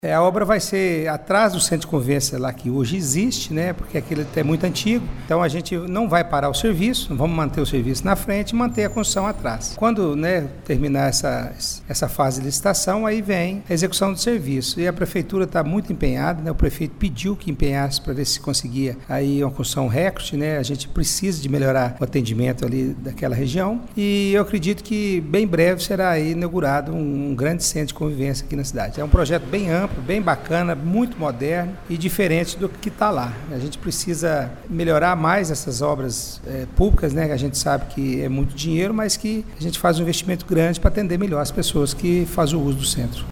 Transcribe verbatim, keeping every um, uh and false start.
É, a obra vai ser atrás do centro de convivência lá que hoje existe, né? Porque aquele é muito antigo. Então a gente não vai parar o serviço, vamos manter o serviço na frente e manter a construção atrás. Quando, né, terminar essa, essa fase de licitação, aí vem a execução do serviço. E a prefeitura está muito empenhada, né? O prefeito pediu que empenhasse para ver se conseguia aí uma construção recorde, né? A gente precisa de melhorar o atendimento ali daquela região. E eu acredito que bem breve será aí inaugurado um, um grande centro de convivência aqui na cidade. É um projeto bem amplo, bem bacana, muito moderno e diferente do que está lá. A gente precisa melhorar mais essas obras é, públicas, né? A gente sabe que é muito dinheiro, mas que a gente faz um investimento grande para atender melhor as pessoas que fazem o uso do centro.